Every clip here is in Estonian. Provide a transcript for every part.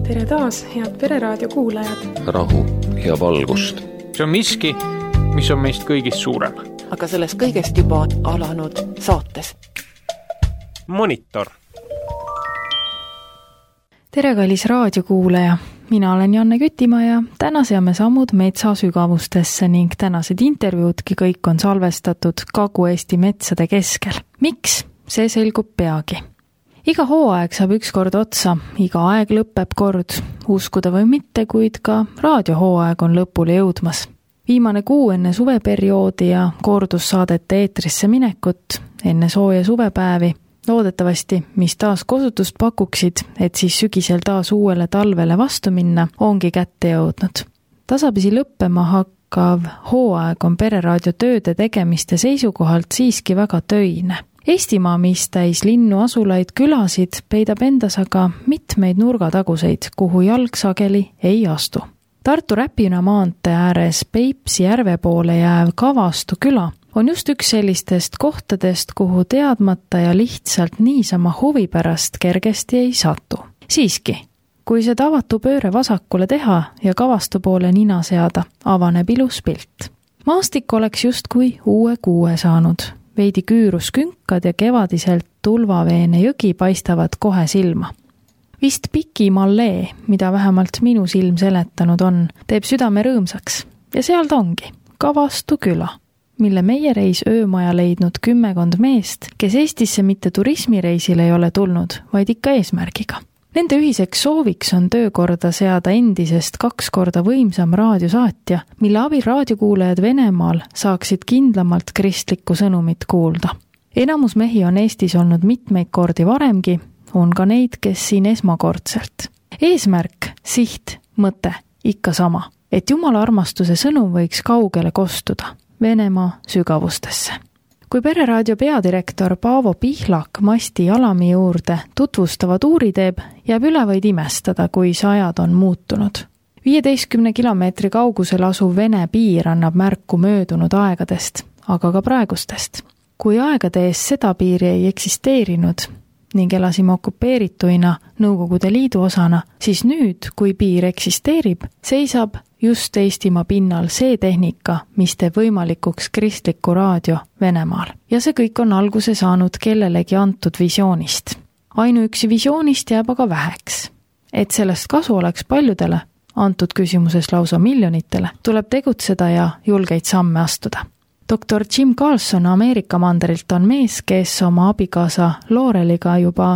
Tere taas, head Pereraadio kuulajad. Rahu ja valgust. See on miski, mis on meist kõigist suurem. Aga sellest kõigest juba alanud saates. Monitor. Tere kallis raadiokuulaja. Mina olen Janne Kütimaa ja täna seame sammud metsa sügavustesse ning tänased intervjuudki kõik on salvestatud Kagu-Eesti metsade keskel. Miks? See selgub peagi. Iga hooaeg saab ükskord otsa, iga aeg lõpeb kord, uskuda või mitte, kuid ka raadiohooaeg on lõpule jõudmas. Viimane kuu enne suveperioodi ja kordussaadete eetrisse minekut, enne sooja suvepäevi, loodetavasti, mis taas kosutust pakuksid, et siis sügisel taas uuele talvele vastu minna, ongi kätte jõudnud. Tasapisi lõppema hakkav hooaeg on Pereraadio tööde tegemiste seisukohalt siiski väga töine. Eestimaa, mis täis linnu, asulaid, külasid, peidab endas aga mitmeid nurgataguseid, kuhu jalg sageli ei astu. Tartu Räpina maantee ääres Peipsi järve poole jääv Kavastu küla on just üks sellistest kohtadest, kuhu teadmata ja lihtsalt niisama huvi pärast kergesti ei satu. Siiski, kui see tavatu pööre vasakule teha ja Kavastu poole nina seada, avaneb ilus pilt. Maastik oleks justkui uue kuue saanud. Veidi küürus künkad ja kevadiselt tulvaveene jõgi paistavad kohe silma. Vist Piki Mallee, mida vähemalt minu silm seletanud on, teeb südame rõõmsaks. Ja seal ta ongi, Kavastu küla, mille meie reis öömaja leidnud 10 meest, kes Eestisse mitte turismireisil ei ole tulnud, vaid ikka eesmärgiga. Nende ühiseks sooviks on töökorda seada endisest 2 korda võimsam raadiosaatja, mille abil raadiokuulajad Venemaal saaksid kindlamalt kristlikku sõnumit kuulda. Enamus mehi on Eestis olnud mitmeid kordi varemgi, on ka neid, kes siin esmakordselt. Eesmärk, siht, mõte, ikka sama, et Jumala armastuse sõnum võiks kaugele kostuda, Venemaa sügavustesse. Kui Pereraadio peadirektor Paavo Pihlak masti alami juurde tutvustava tuuri teeb, jääb üle vaid imestada, kui sajad on muutunud. 15 kilomeetri kaugusel asuv Vene piir annab märku möödunud aegadest, aga ka praegustest. Kui aegade ees seda piiri ei eksisteerinud ning elasime okupeerituina Nõukogude Liidu osana, siis nüüd, kui piir eksisteerib, seisab just Eestimaa pinnal see tehnika, mis teeb võimalikuks kristliku raadio Venemaal. Ja see kõik on alguse saanud kellelegi antud visioonist. Ainuüksi visioonist jääb aga väheks. Et sellest kasu oleks paljudele, antud küsimuses lausa miljonitele, tuleb tegutseda ja julgeid samme astuda. Dr. Jim Carlson Ameerika mandrilt on mees, kes oma abikaasa Laureliga juba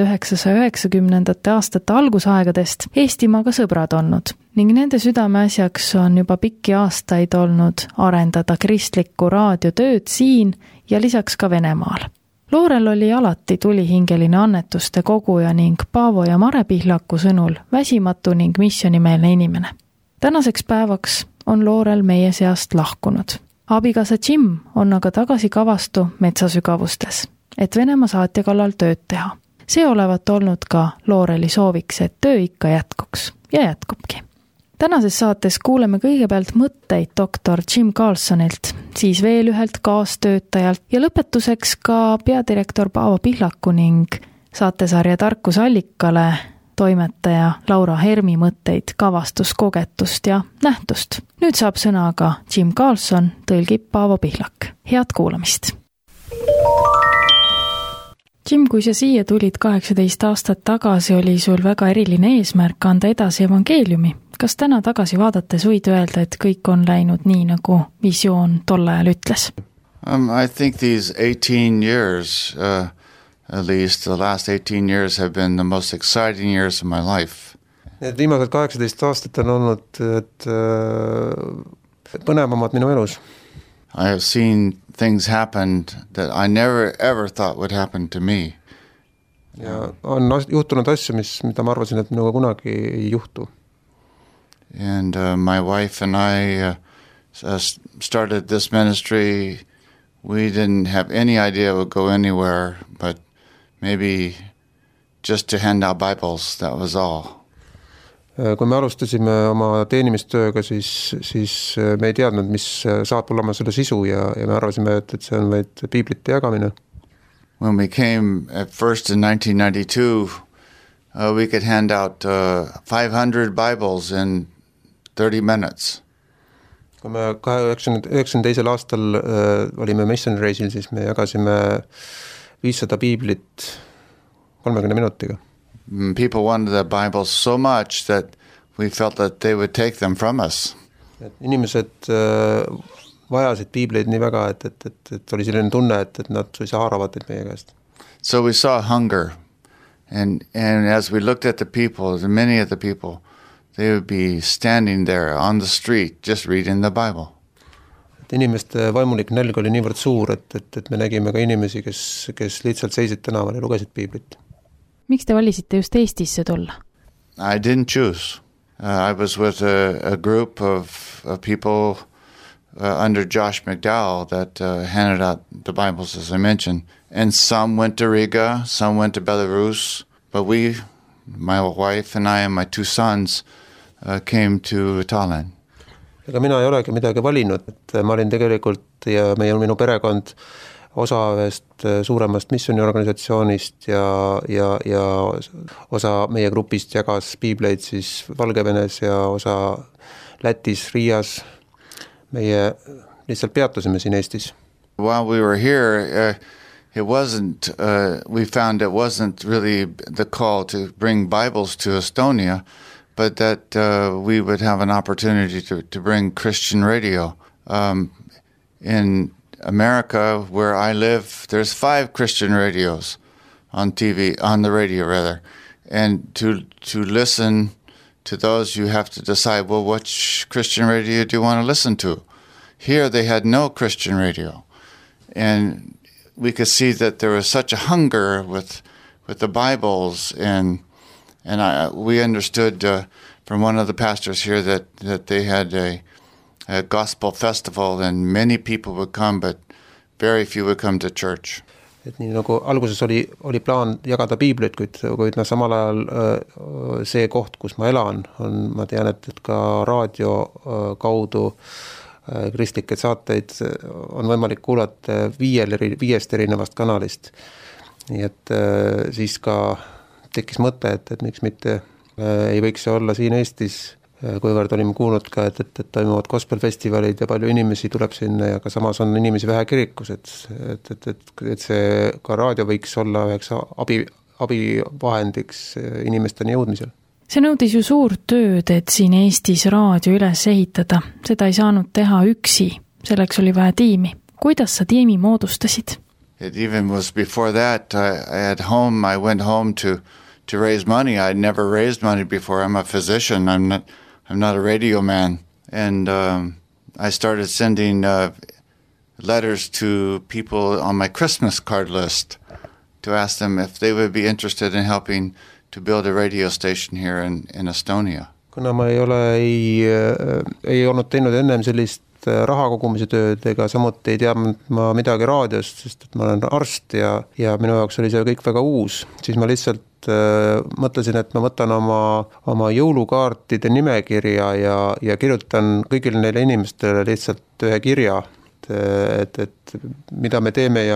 1990. aastate algusaegadest Eestimaaga sõbrad olnud ning nende südameasjaks on juba pikki aastaid olnud arendada kristlikku raadiotööd siin ja lisaks ka Venemaal. Laurel oli alati tulihingeline annetuste koguja ning Paavo ja Mare Pihlaku sõnul väsimatu ning missionimeelne inimene. Tänaseks päevaks on Laurel meie seast lahkunud. Abikaasa Jim on aga tagasi Kavastu metsasügavustes, et Venemaa saatja kallal tööd teha. See olevat olnud ka Laureli sooviks, et töö ikka jätkuks ja jätkubki. Tänases saates kuuleme kõigepealt mõtteid doktor Jim Carlsonilt, siis veel ühelt kaastöötajalt ja lõpetuseks ka peadirektor Paavo Pihlaku ning saatesarja Tarkusallikale toimetaja Laura Hermi mõtteid, kavastuskogetust ja nähtust. Nüüd saab sõna aga Jim Carlson, tõlgib Paavo Pihlak. Head kuulamist! Jim, kui sa siia tulid 18 aastat tagasi, oli sul väga eriline eesmärk anda edasi evangeeliumi. Kas täna tagasi vaadates võid öelda, et kõik on läinud nii, nagu visioon tol ajal ütles? I think these 18 years... At least the last 18 years have been the most exciting years of my life. Need viimased 18 aastat on olnud põnevamad minu elus. I have seen things happen that I never ever thought would happen to me. Ja on juhtunud asju, mida ma arvasin, et minuga kunagi ei juhtu. And my wife and I started this ministry. We didn't have any idea it would go anywhere, but maybe just to hand out Bibles, that was all. Kui me alustasime oma teenimistööga, siis me ei teadnud, mis saab olema selle sisu ja me arvasime, et see on vaid piiblite jagamine. When we came at first in 1992, we could hand out 500 Bibles in 30 minutes. Kui me 1992. aastal olime mission reisil, siis me jagasime 500 piiblit 30 minutiga. People wanted the Bibles so much that we felt that they would take them from us. Et inimesed vajasid piibleid nii väga, et oli selline tunne, et nad suisa haaravad neid meie käest. So we saw hunger. And as we looked at the people, many of the people, they would be standing there on the street just reading the Bible. Et inimeste vaimulik nälg oli niivõrd suur, et me nägime ka inimesi, kes lihtsalt seisid tänaval ja lugesid piiblit. Miks te valisite just Eestisse tulla? I didn't choose. I was with a group of people under Josh McDowell that handed out the Bibles, as I mentioned. And some went to Riga, some went to Belarus. But we, my wife and I and my 2 sons, came to Tallinn. Ega mina ei olegi midagi valinud, et ma olin tegelikult ja minu perekond osa ühest suuremast missioniorganisatsioonist ja osa meie grupist jagas piibleid siis Valgevenes ja osa Lätis, Riias. Meie lihtsalt peatusime siin Eestis. While we were here, we found it wasn't really the call to bring Bibles to Estonia, but that we would have an opportunity to bring Christian radio. In America, where I live, there's 5 Christian radios on the radio rather. And to listen to those, you have to decide, well, which Christian radio do you want to listen to? Here they had no Christian radio. And we could see that there was such a hunger with the Bibles, and we understood from one of the pastors here that they had a gospel festival, and many people would come, but very few would come to church. Et nii nagu alguses oli plaan jagada piiblit, kuid samal ajal see koht, kus ma elan, ma tean, et ka raadio kaudu kristlikke saateid on võimalik kuulata 5 erinevast kanalist. Nii et siis ka tekkis mõte, et miks mitte ei võiks see olla siin Eestis, kuivõrd olime kuulnud ka, et toimuvad gospelfestivalid ja palju inimesi tuleb sinna ja ka samas on inimesi vähe kirikus, et see ka raadio võiks olla üheks abivahendiks inimesteni jõudmisel. See nõudis ju suurt tööd, et siin Eestis raadio üles ehitada. Seda ei saanud teha üksi, selleks oli vaja tiimi. Kuidas sa tiimi moodustasid? It even was before that. I went home to raise money. I'd never raised money before. I'm a physician. I'm not a radio man. And I started sending letters to people on my Christmas card list to ask them if they would be interested in helping to build a radio station here in Estonia. Kuna ma ei olnud teinud ennem sellist raha kogumise tööd ega samuti ei teadnud ma midagi raadiost, sest et ma olen arst ja minu jaoks oli see kõik väga uus, siis ma lihtsalt mõtlesin, et ma võtan oma jõulukaartide nimekirja ja kirjutan kõigile neile inimestele lihtsalt ühe kirja, et mida me teeme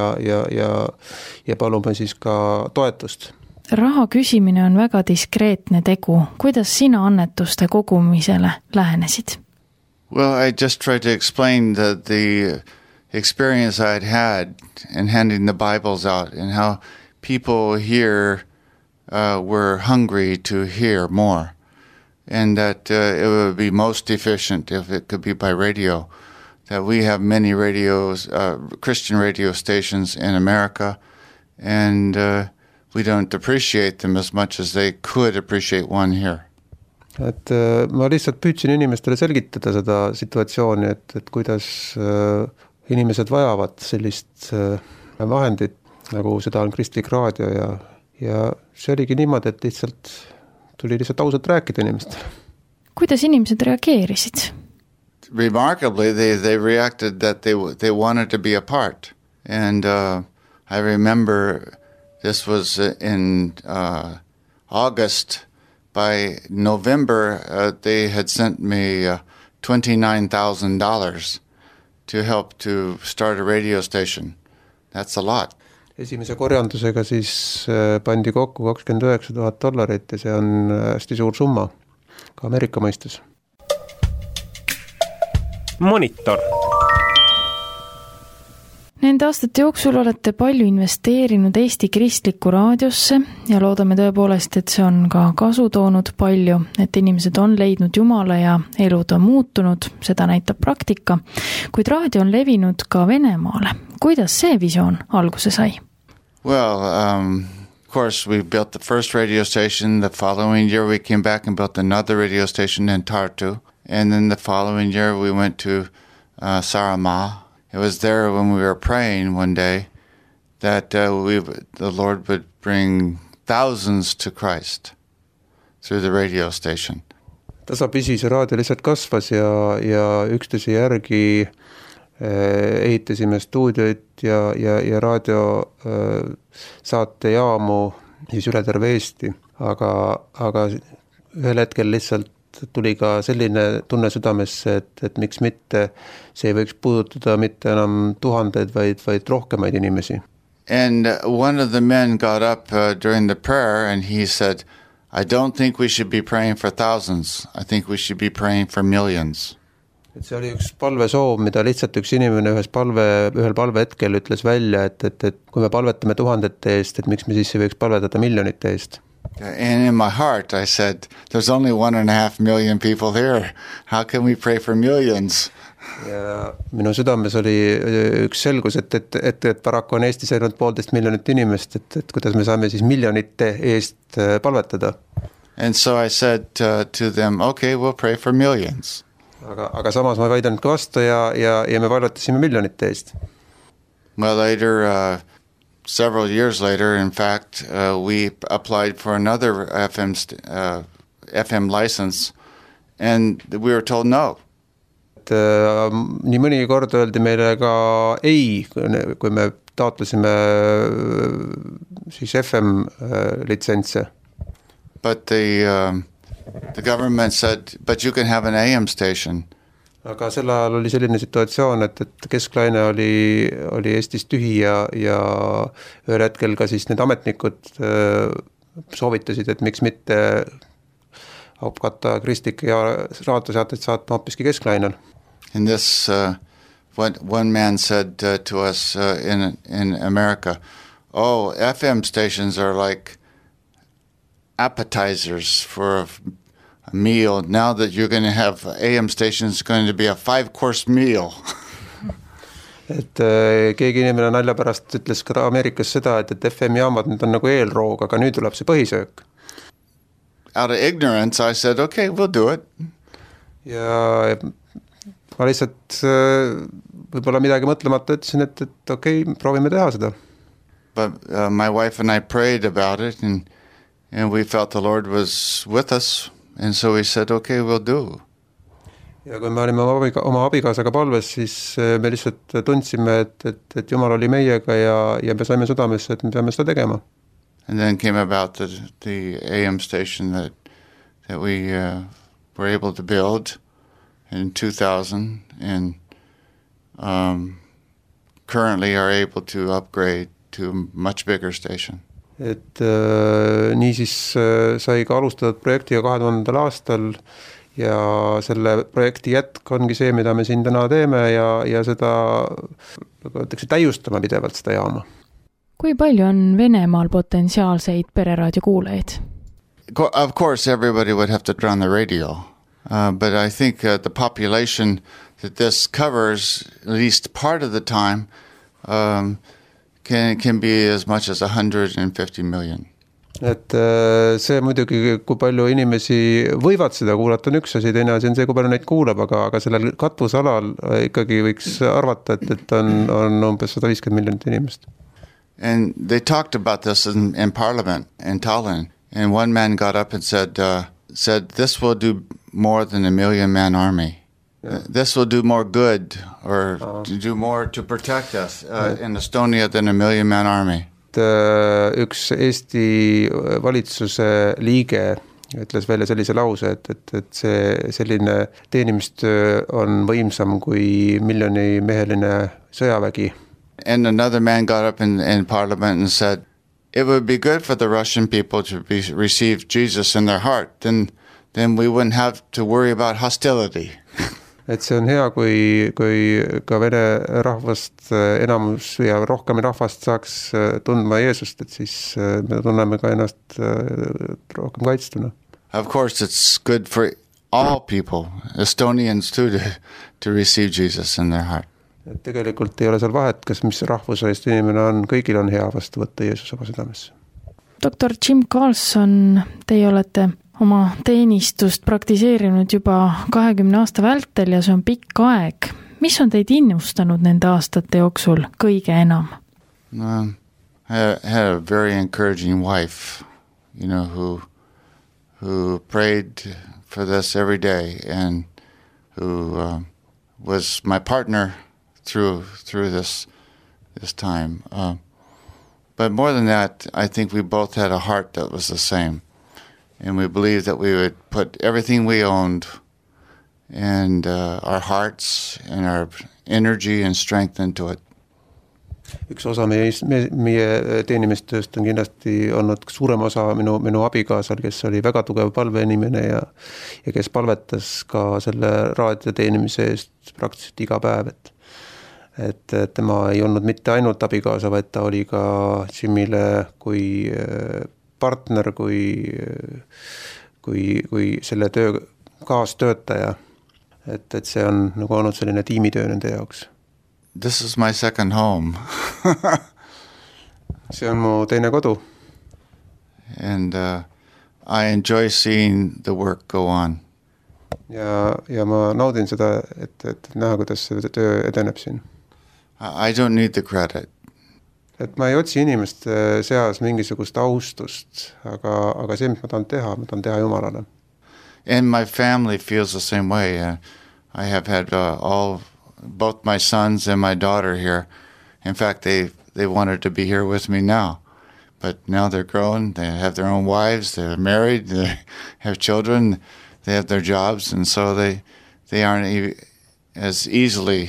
ja palume siis ka toetust. Raha küsimine on väga diskreetne tegu. Kuidas sina annetuste kogumisele lähenesid? Well, I just tried to explain the experience I'd had in handing the Bibles out and how people here were hungry to hear more, and that it would be most efficient if it could be by radio. That we have many radios, Christian radio stations in America, and we don't appreciate them as much as they could appreciate one here. Et ma lihtsalt püüdsin inimestele selgitada seda situatsiooni, et kuidas inimesed vajavad sellist vahendit, nagu seda on kristlik raadio ja see oligi niimoodi, et tuli lihtsalt ausalt rääkida inimestele. Kuidas inimesed reageerisid? Remarkably, they reacted that they wanted to be a part. And I remember this was in August. By November, they had sent me $29,000 to help to start a radio station. That's a lot. Esimese korjandusega siis pandi kokku $29,000 ja see on hästi suur summa ka Ameerika mõistes. Monitor. Nende aastate jooksul olete palju investeerinud Eesti kristlikku raadiosse ja loodame tõepoolest, et see on ka kasu toonud palju, et inimesed on leidnud Jumala ja elud on muutunud, seda näitab praktika, kuid raadio on levinud ka Venemaale. Kuidas see visioon alguse sai? Well, of course, we built the first radio station. The following year we came back and built another radio station in Tartu. And then the following year we went to Saaremaa. It was there when we were praying one day that the Lord would bring thousands to Christ through the radio station. Tasapisi see raadio lihtsalt kasvas ja üksteise järgi ehitasime stuudioid ja raadio saatejaamu siis üle terve Eesti. Aga ühel hetkel lihtsalt tuli ka selline tunne südamesse, et miks mitte see ei võiks puudutada mitte enam tuhandeid, vaid rohkemaid inimesi. And one of the men got up during the prayer and he said, I don't think we should be praying for thousands. I think we should be praying for millions. Et see oli üks palvesoov, mida lihtsalt üks inimene ühel palve hetkel ütles välja, et kui me palvetame tuhandete eest, et miks me siis ei võiks palvetada miljonite eest. And in my heart I said, there's only 1.5 million people here. How can we pray for millions? Ja minu südames oli üks selgus, et paraku on Eestis ainult 1,5 miljonit inimest, et kuidas me saame siis miljonite eest palvetada. And so I said to them, okay, we'll pray for millions. Aga samas ma väidan ka vastu ja me palvetasime miljonite eest. Well, later, several years later, in fact, we applied for another FM license, and we were told no. Nii mõni kord öeldi meile ka ei, kui me taotlesime siis FM litsentse. But the government said, but you can have an AM station. Aga sel ajal oli selline situatsioon, et kesklaine oli Eestis tühi ja ühel hetkel ka siis need ametnikud soovitasid, et miks mitte hakata kristlikke ja raadiosaateid saatma hoopiski kesklainel. And this, one man said to us in America, oh, FM stations are like appetizers for a meal. Now that you're going to have AM stations, it's going to be a 5-course meal. Et keegi inimene nalja pärast ütles ka Ameerikas seda, et FM-jaamad nüüd on nagu eelroog, aga nüüd tuleb see põhisöök. Out of ignorance, I said, okay, we'll do it. Ja ma lihtsalt võib-olla midagi mõtlemata ütlesin, et okei, proovime teha seda. But my wife and I prayed about it, and we felt the Lord was with us, and so we said, okay, we'll do. Ja kui me olime oma abikaasaga palves, siis me lihtsalt tundsime, et Jumal oli meiega ja me saime südamesse, et me peame seda tegema. And then came about the AM station that we were able to build in 2000 and currently are able to upgrade to a much bigger station. Et niisiis sai ka alustatud projektiga 2000. aastal ja selle projekti jätk ongi see, mida me siin täna teeme ja seda täiustama pidevalt seda jaama. Kui palju on Venemaal potentsiaalseid pereraadio kuulajaid? Of course, everybody would have to turn on the radio, but I think the population that this covers, at least part of the time, can be as much as 150 million. Et see muidugi, kui palju inimesi võivad seda kuulata, on üks asi, teine asi on see, kui palju neid kuulab, aga sellel katvusalal ikkagi võiks arvata, et on umbes 150 miljonit inimest. And they talked about this in Parliament in Tallinn, and one man got up and said, this will do more than 1 million-man army. Yeah. This will do more good or do more to protect us in Estonia than 1 million-man army. Üks Eesti valitsuse liige ütles välja sellise lause, et see selline teenimistöö on võimsam kui 1 miljoni meheline sõjavägi. And another man got up in Parliament and said, it would be good for the Russian people to receive Jesus in their heart. Then we wouldn't have to worry about hostility. Et see on hea, kui ka vene rahvast enamus ja rohkem rahvast saaks tundma Jeesust, et siis me tunneme ka ennast rohkem kaitstuna. Of course, it's good for all people, Estonians too, to receive Jesus in their heart. Et tegelikult ei ole seal vahet, kas mis rahvusest inimene on, kõigil on hea vastu võtta Jeesus oma südamesse. Doktor Jim Carlson, teie olete oma teenistust praktiseerinud juba 20 aasta vältel ja see on pikk aeg. Mis on teid innustanud nende aastate jooksul kõige enam? I had a very encouraging wife, who prayed for this every day and who was my partner through this time. But more than that, I think we both had a heart that was the same. And we believed that we would put everything we owned and our hearts and our energy and strength into it. Üks osa meie teenimistööst on kindlasti olnud suurem osa minu abikaasal, kes oli väga tugev palveinimene ja kes palvetas ka selle raadioteenimise eest praktiliselt iga päev. Et tema ei olnud mitte ainult abikaasa, vaid ta oli ka Jimile kui partner, kui selle töö kaastöötaja. Et see on nagu olnud selline tiimitöö nende jaoks. This is my second home. See on mu teine kodu. And I enjoy seeing the work go on. Ja ma naudin seda, et näha, kuidas see töö edeneb siin. I don't need the credit. Et ma ei otsi inimeste seas mingisugust austust, aga see, mis ma tahan teha Jumalale. And my family feels the same way. I have had both my sons and my daughter here. In fact, they wanted to be here with me now. But now they're grown, they have their own wives, they're married, they have children, they have their jobs, and so they aren't as easily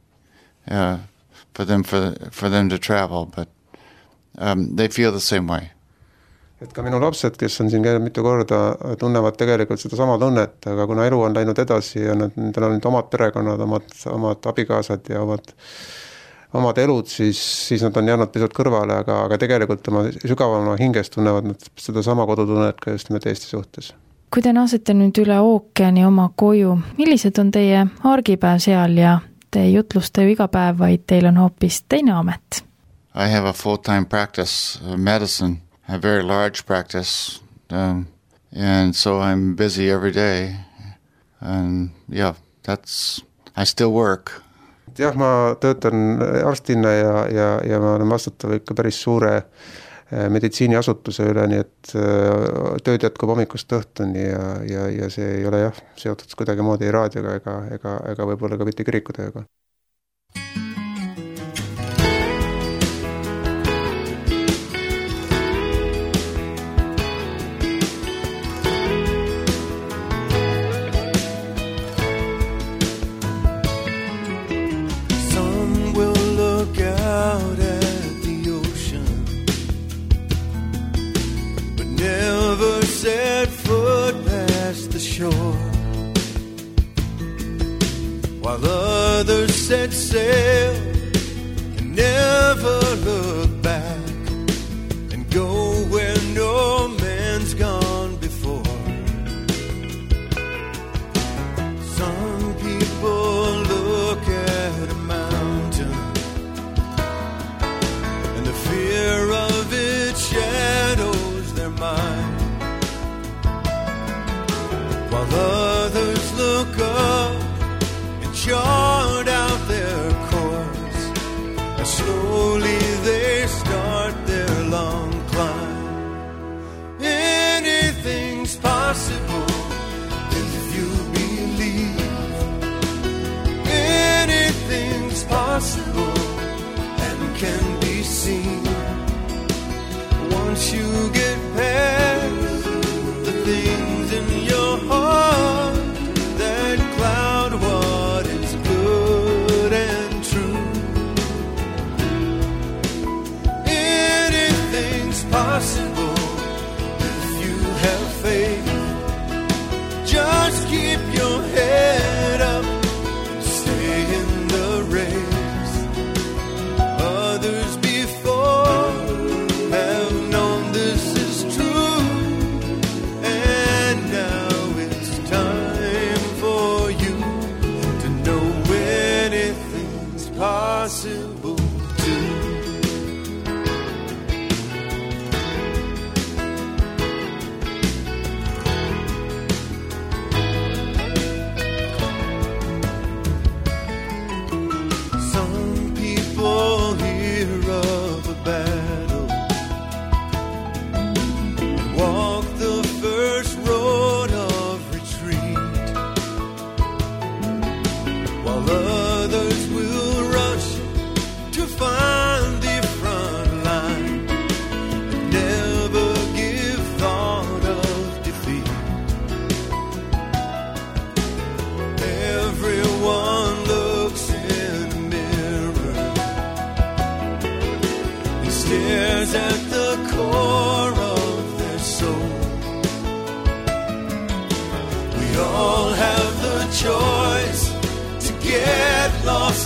for them to travel, but they feel the same way. Et ka minu lapsed, kes on siin käinud mitu korda, tunnevad tegelikult seda sama tunnet, aga kuna elu on läinud edasi ja nendel on omad perekonnad, omad abikaasad ja omad elud, siis nad on jäänud pisut kõrvale, aga tegelikult oma sügavama hinges tunnevad nad seda sama kodutunnet ka just nimelt Eesti suhtes. Kui te nasete nüüd üle ookeani oma koju, millised on teie argipäev seal ja te ei jutlusta ju iga päev, vaid teil on hoopis teine amet? I have a full-time practice of medicine, a very large practice, and so I'm busy every day. And yeah, I still work. Jah, ma töötan arstina ja ma olen vastutav ikka päris suure meditsiiniasutuse üle, nii et tööd jätkub hommikust õhtuni ja see ei ole seotud kuidagi moodi raadioga ega võib-olla ka mitte kirikutööga. Set foot past the shore, while others set sail and never look back and go where no man's gone before. Some people look at a mountain and the fear of it shadows their mind, while others look up and chart out their course, and slowly they start their long climb. Anything's possible if you believe. Anything's possible and can be seen once you get past the things in your heart that cloud what is good and true.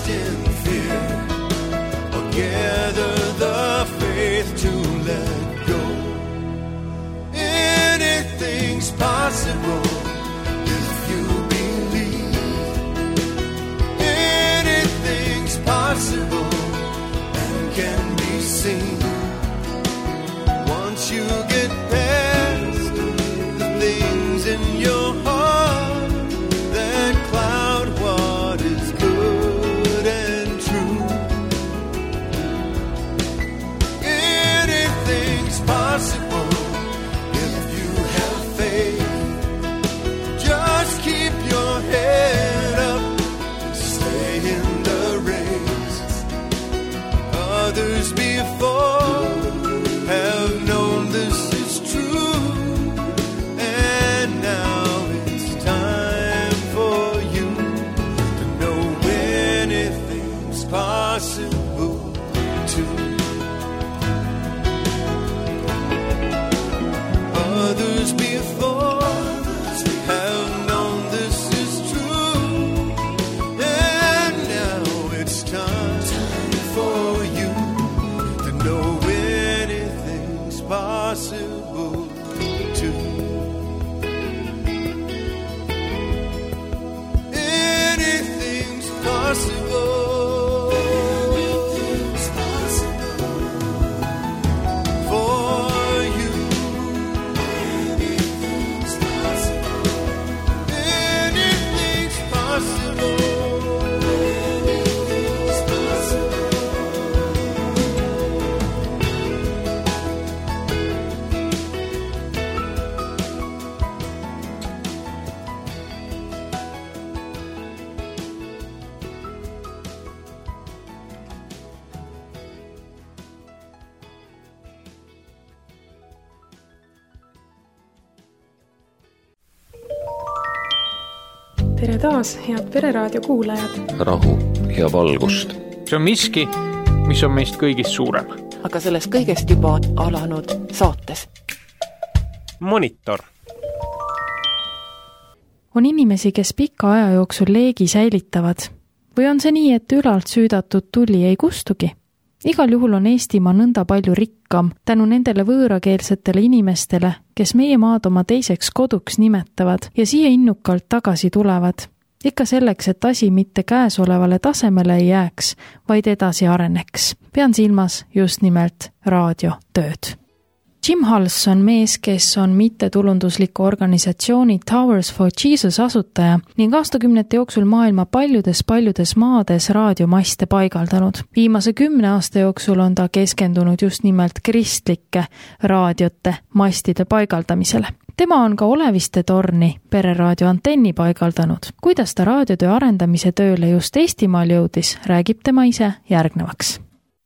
in fear or gather the faith to let go. Anything's possible if you believe. Anything's possible and can be seen. Once you get past the things in your heart that cloud what is good and true. Anything's possible if you have faith. Just keep your head up and stay in the race. Others before have known this is true, and now it's time for you to know anything's possible too. Others before have known this is true, and now it's time for you to know anything's possible too. Anything's possible. Anything's possible for you. Anything's possible. Anything's possible. Anything's possible. tere taas, head Pereraadio kuulajad. Rahu ja valgust. See on miski, mis on meist kõigist suurem. aga sellest kõigest juba alanud saates. Monitor. On inimesi, kes pika aja jooksul leegi säilitavad. Või on see nii, et ülalt süüdatud tuli ei kustugi? Igal juhul on Eestimaa nõnda palju rikkam tänu nendele võõrakeelsetele inimestele, kes meie maad oma teiseks koduks nimetavad ja siia innukalt tagasi tulevad. Ikka selleks, et asi mitte käesolevale tasemele ei jääks, vaid edasi areneks. Pean silmas just nimelt raadiotööd. Jim Halls on mees, kes on mittetulundusliku organisatsiooni Towers for Jesus asutaja ning aastakümnete jooksul maailma paljudes maades raadiomaste paigaldanud. Viimase 10 aasta jooksul on ta keskendunud just nimelt kristlike raadiote mastide paigaldamisele. Tema on ka Oleviste torni Pereraadio antenni paigaldanud. Kuidas ta raadiotöö arendamise tööle just Eestimaal jõudis, räägib tema ise järgnevaks.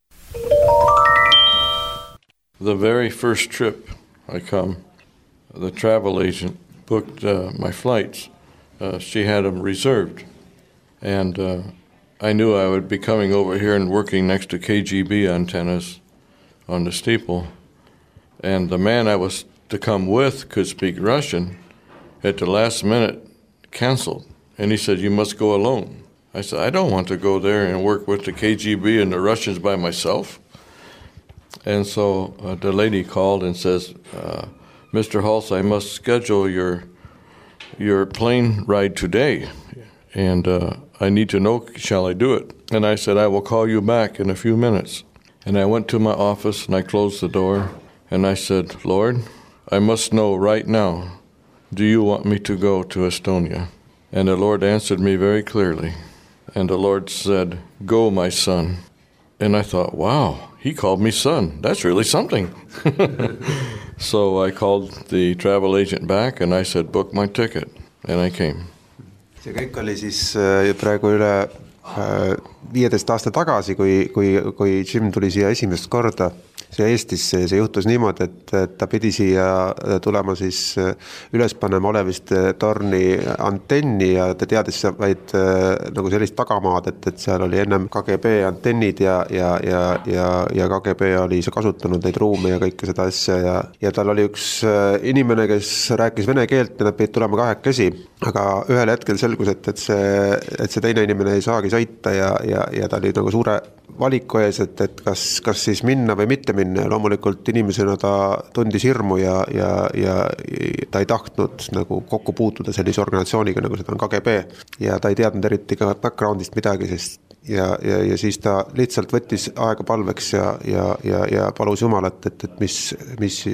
The very first trip I come, the travel agent booked my flights. She had them reserved. And I knew I would be coming over here and working next to KGB antennas on the steeple. And the man I was to come with could speak Russian. At the last minute, canceled. And he said, "You must go alone." I said, "I don't want to go there and work with the KGB and the Russians by myself." And so the lady called and says, "Mr. Halls, I must schedule your plane ride today, and I need to know, shall I do it?" And I said, "I will call you back in a few minutes." And I went to my office and I closed the door and I said, "Lord, I must know right now, do you want me to go to Estonia?" And the Lord answered me very clearly. And the Lord said, "Go, my son." And I thought, wow, he called me son. That's really something. So I called the travel agent back and I said, "Book my ticket." And I came. See kõik oli siis praegu üle 15 aasta tagasi, kui Jim tuli siia esimest korda see Eestis see juhtus niimoodi, et ta pidi siia tulema siis üles panema Oleviste torni antenni ja ta teadis vaid nagu sellist tagamaad, et seal oli ennem KGB antennid ja KGB oli kasutanud neid ruume ja kõike seda asja ja tal oli üks inimene, kes rääkis vene keelt ja nad pidid tulema kahekesi, aga ühel hetkel selgus, et see teine inimene ei saagi sõita ja ta oli nagu suure valiku ees, et kas siis minna või mitte minna ja loomulikult inimesena ta tundis hirmu ja ta ei tahtnud nagu kokku puutuda sellise organisatsiooniga, nagu seda on KGB ja ta ei teadnud eriti ka backgroundist midagi, sest ja siis ta lihtsalt võttis aega palveks ja palus Jumalat, et mis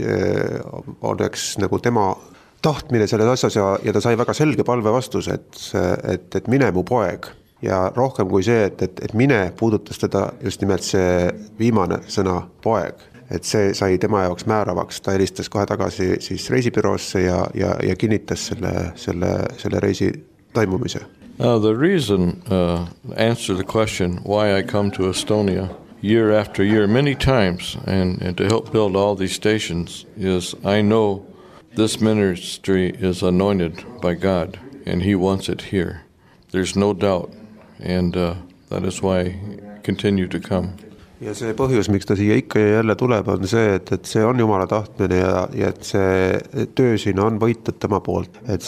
oleks nagu tema tahtmine selles asjas ja ta sai väga selge palve vastus, et mine mu poeg. Ja rohkem kui see, et mine puudutas teda just nimelt see viimane sõna poeg. Et see sai tema jaoks määravaks. Ta helistas kohe tagasi siis reisibüroosse ja kinnitas selle reisi toimumise. The reason answer the question why I come to Estonia year after year many times and to help build all these stations is I know this ministry is anointed by God and he wants it here. There's no doubt. And that is why I continue to come. Ja see põhjus, miks ta siia ikka ja jälle tuleb, on see, et see on Jumala tahtmine ja et see töö siin on võitud tema poolt. Et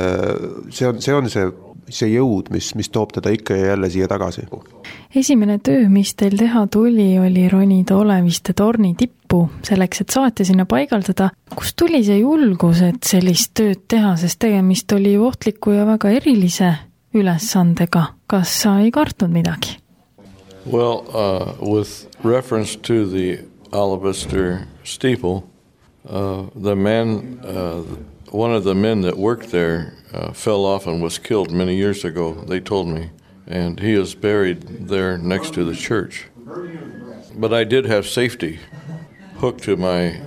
see on see jõud, mis toob teda ikka ja jälle siia tagasi. Esimene töö, mis teil teha tuli, oli ronida Oleviste torni tippu selleks, et saatja sinna paigaldada. Kust tuli see julgus, et sellist tööd teha, sest tegemist oli ohtliku ja väga erilise ülesandega. Kas sa ei kartnud midagi? Well, with reference to the Alabaster steeple, the man, one of the men that worked there fell off and was killed many years ago, they told me, and he is buried there next to the church. But I did have safety hooked to my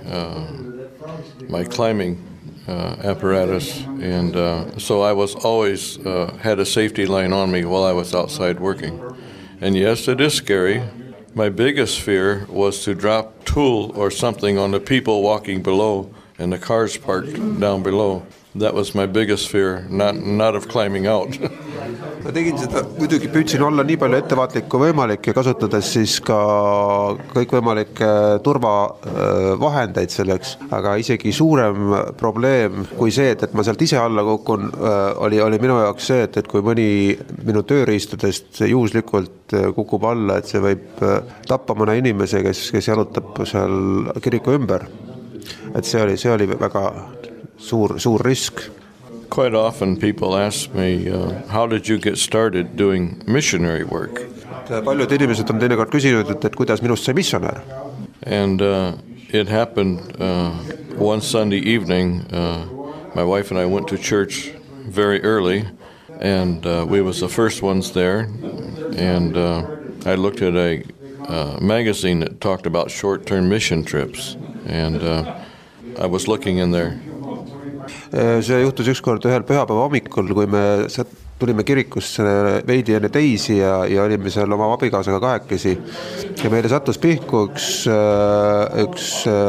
climbing apparatus, and so I was always had a safety line on me while I was outside working. And yes, it is scary. My biggest fear was to drop tool or something on the people walking below and the cars parked down below. That was my biggest fear, not of climbing out. Ma tegin seda, muidugi püüdsin olla nii palju ettevaatlik kui võimalik ja kasutades siis ka kõikvõimalikke turvavahendeid selleks, aga isegi suurem probleem kui see, et ma sealt ise alla kukun, oli minu jaoks see, et kui mõni minu tööriistudest juhuslikult kukub alla, et see võib tappa mõne inimese, kes jalutab seal kiriku ümber. Et see oli väga suur risk. Quite often people ask me, how did you get started doing missionary work? Paljud inimesed on teinekord küsinud, et kuidas minust sai missionär. And it happened one Sunday evening. My wife and I went to church very early, and we was the first ones there. And I looked at a magazine that talked about short-term mission trips, and I was looking in there. See juhtus ükskord ühel pühapäeva hommikul, kui me tulime kirikusse veidi enne teisi ja olime seal oma abikaasaga kahekesi ja meile sattus pihku üks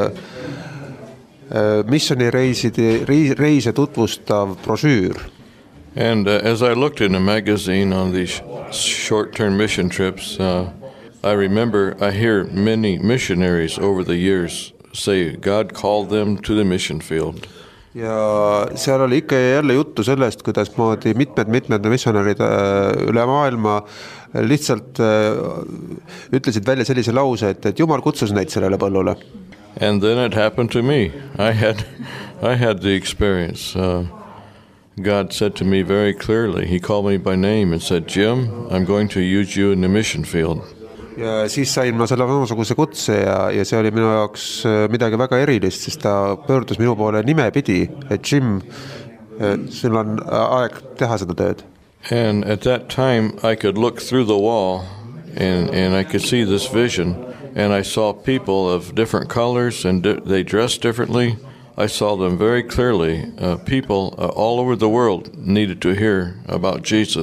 missionireise tutvustav brošüür. And as I looked in the magazine on these short-term mission trips, I remember I hear many missionaries over the years say God called them to the mission field. Ja seal oli ikka ja jälle juttu sellest, kuidas moodi mitmed missionärid üle maailma lihtsalt ütlesid välja sellise lause, et Jumal kutsus neid sellele põllule. And then it happened to me. I had the experience. God said to me very clearly, he called me by name and said, Jim, I'm going to use you in the mission field. Ja siis sain ma selle samasuguse kutse ja see oli minu jaoks midagi väga erilist, sest ta pöördus minu poole nime pidi, et Jim, sul on aeg teha seda tööd. And at that time I could look through the wall and I could see this vision and I saw people of different colors and they dressed differently. I saw them very clearly. People all over the world needed to hear about Jesus.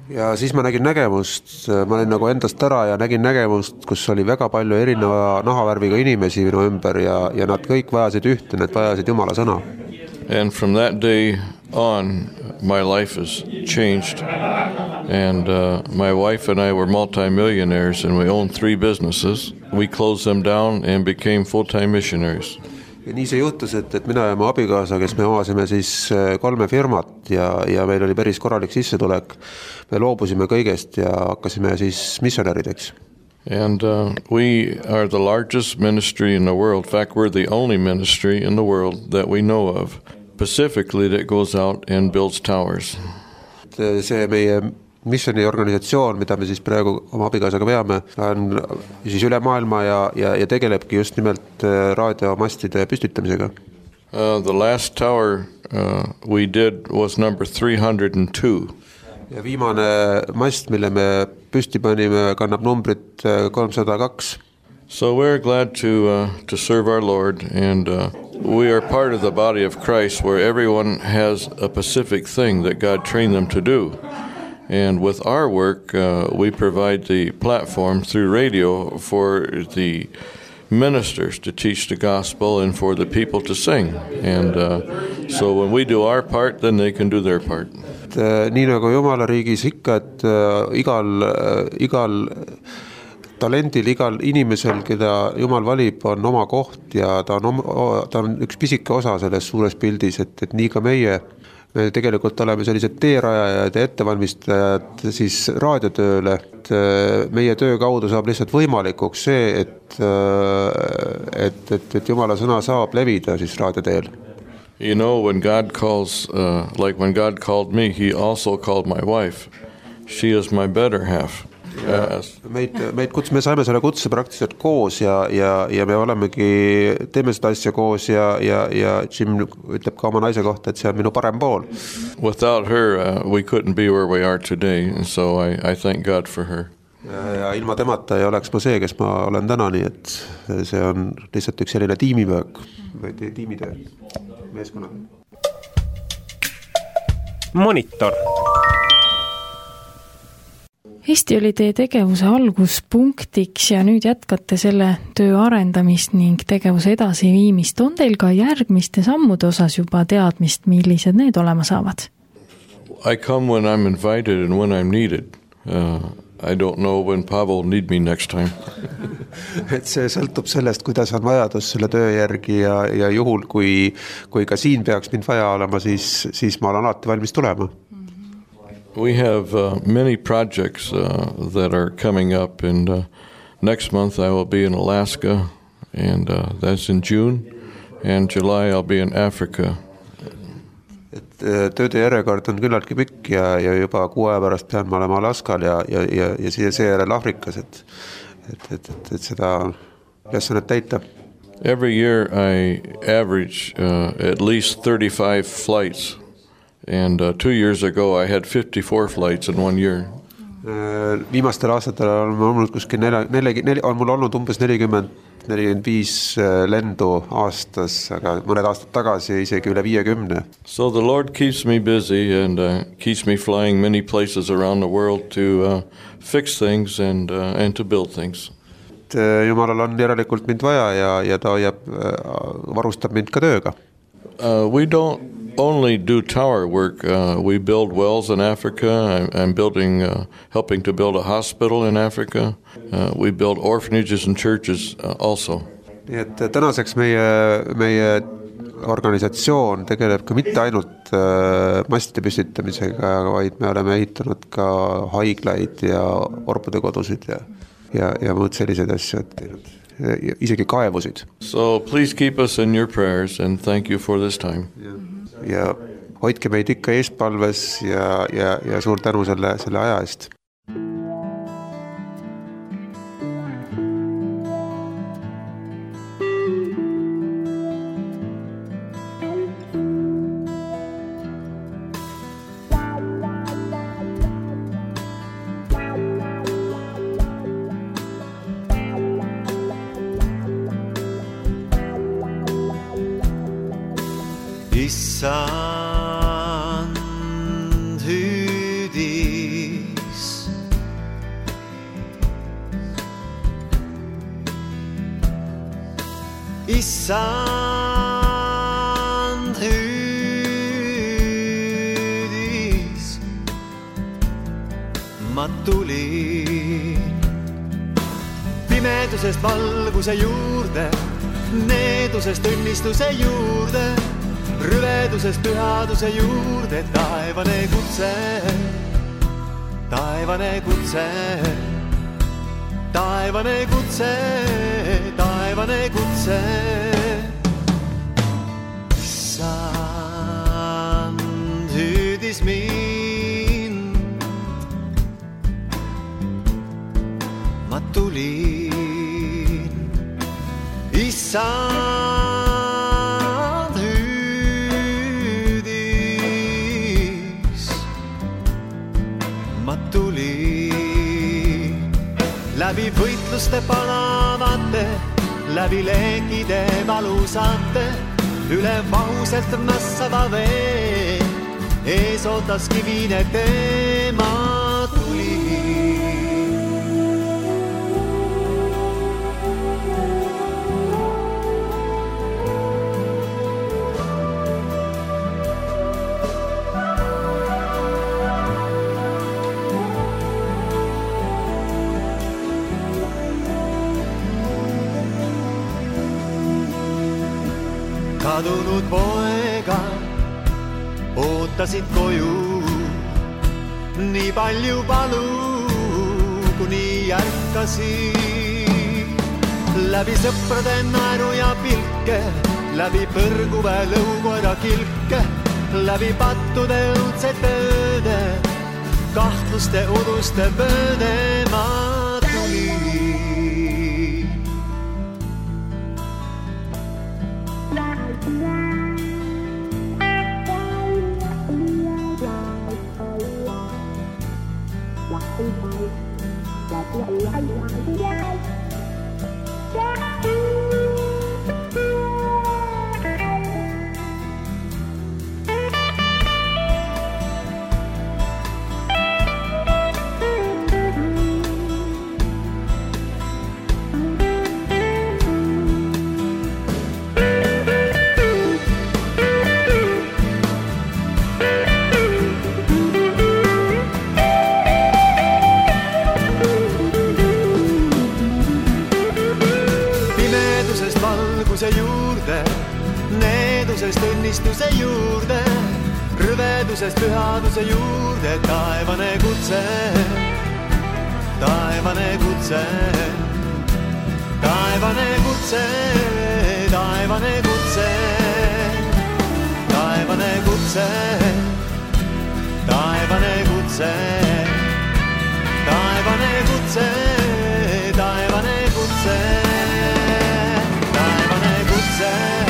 ja siis ma nägin nägemust, ma olin nagu endast ära ja nägin nägemust, kus oli väga palju erineva nahavärviga inimesi minu ümber ja nad kõik vajasid ühte, nad vajasid Jumala sõna. And from that day on, my life has changed. And my wife and I were multimillionaires and we owned 3 businesses. We closed them down and became full-time missionaries. Ja nii see juhtus, et mina ja mu abikaasa, kes me omasime siis 3 firmat ja meil oli päris korralik sissetulek. Me loobusime kõigest ja hakkasime siis missionärideks. And we are the largest ministry in the world. In fact, we're the only ministry in the world that we know of, specifically that goes out and builds towers. See meie missioniorganisatsioon, mida me siis praegu oma abikaasaga veame, on siis üle maailma ja tegelebki just nimelt raadiomastide püstitamisega. The last tower we did was number 302. Ja viimane mast, mille me püsti panime, kannab numbrit 302. So we're glad to serve our Lord, and we are part of the body of Christ where everyone has a specific thing that God trained them to do. And with our work, we provide the platform through radio for the ministers to teach the gospel and for the people to sing. And so when we do our part, then they can do their part. Nii nagu Jumala riigis ikka, et igal talendil, igal inimesel, keda Jumal valib, on oma koht ja ta on üks pisike osa selles suures pildis, et nii ka meie tegelikult oleme sellised teerajajad ja ettevalmistajad siis raadiotööle, et meie töö kaudu saab lihtsalt võimalikuks see, et Jumala sõna saab levida siis raadioteel. You know, when God calls, like when God called me, he also called my wife. She is my better half. Me saime selle kutse praktiliselt koos ja me teeme seda asja koos ja Jim ütleb ka oma naise kohta, et see on minu parem pool. Without her, we couldn't be where we are today, and so I thank God for her. Ja ilma temata ei oleks ma see, kes ma olen täna, nii et see on lihtsalt üks selline tiimivöök või tiimitöö meeskonna. Monitor. Eesti oli teie tegevuse alguspunktiks ja nüüd jätkate selle töö arendamist ning tegevuse edasiviimist. On teil ka järgmiste sammude osas juba teadmist, millised need olema saavad? I come when I'm invited and when I'm needed. I don't know when Pavel need me next time. Et see sõltub sellest, kuidas on vajadus selle töö järgi ja juhul, kui ka siin peaks mind vaja olema, siis ma olen alati valmis tulema. We have many projects that are coming up, and next month I will be in Alaska, and that's in June, and July I'll be in Africa. Tööde järjekord on küllaltki pikk ja juba 6 aja pärast pean ma olema Alaskal ja seejärel Afrikas, et seda ülesannet täita. Every year I average at least 35 flights. And 2 years ago I had 54 flights in 1 year. Viimastel aastatel on mul kuskil on mul olnud umbes 40-45 lendu aastas, aga mõned aastad tagasi isegi üle 50. So the Lord keeps me busy and keeps me flying many places around the world to fix things and to build things. Jumalal on järelikult mind vaja ja ta varustab mind ka tööga. We don't only do tower work. We build wells in Africa. I'm building, helping to build a hospital in Africa. We build orphanages and churches also. Nii et tänaseks meie organisatsioon tegeleb ka mitte ainult mastide püstitamisega, vaid me oleme ehitanud ka haiglaid ja orpodekodusid ja muud sellised asjad teinud. Isegi kaevusid. So please keep us in your prayers and thank you for this time. Ja hoidke meid ikka eespalves ja suur tänu selle aja eest. Issand, hüüdi issand hüüdis, ma tulin pimedusest valguse juurde, needusest õnnistuse juurde, rüvedusest pühaduse juurde, taevane kutse, taevane kutse, taevane kutse, taevane kutse. Issand hüüdis mind, ma tulin, issand hüüdis, ma tulin läbi võitluste palavate, läbi leekide valusate, üle vahuselt mässava vee, ees ootas kivine teema tuli. Kadunud poega ootasid koju, nii palju palu, kuni ärkasid. Läbi sõprade naeru ja pilke, läbi põrguve lõukoera kilke, läbi pattude õudsete ööde, kahtluste uduste pööde ma tulin. Needusest õnnistuse juurde, rüvedusest pühaduse juurde, taevane kutse, taevane kutse, taevane kutse, taevane kutse, taevane kutse, taevane kutse, taevane kutse, taevane kutse, taevane kutse.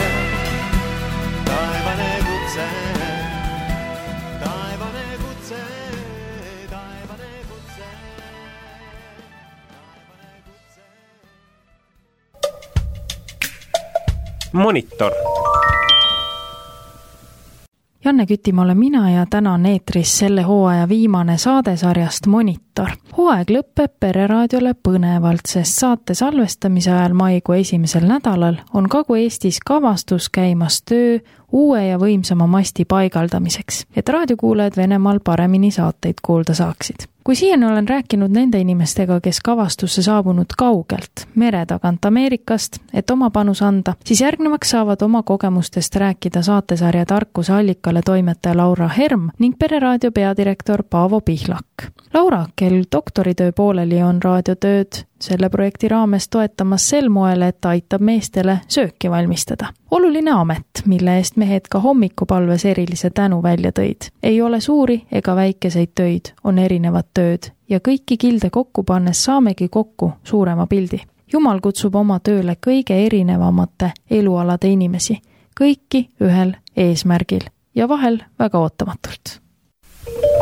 Monitor. Janne Kütimaa olen mina ja täna on eetris selle hooaja viimane saadesarjast Monitor. Hooaeg lõpeb Pereraadiole põnevalt, sest saate salvestamise ajal maikuu esimesel nädalal on Kagu-Eestis kavastus käimas töö uue ja võimsama masti paigaldamiseks, et raadiokuulajad Venemaal paremini saateid kuulda saaksid. Kui siiani olen rääkinud nende inimestega, kes kavastusse saabunud kaugelt, mere tagant Ameerikast, et oma panus anda, siis järgnevaks saavad oma kogemustest rääkida saatesarja Tarkuse allikale toimetaja Laura Herm ning Pereraadio peadirektor Paavo Pihlak. Laura, kel doktoritöö pooleli, on raadiotööd selle projekti raames toetamas sel moel, et aitab meestele sööki valmistada. Oluline amet, mille eest mehed ka hommikupalves erilise tänu välja tõid. Ei ole suuri ega väikeseid töid, on erinevad tööd ja kõiki kilde kokku pannes saamegi kokku suurema pildi. Jumal kutsub oma tööle kõige erinevamate elualade inimesi, kõiki ühel eesmärgil ja vahel väga ootamatult.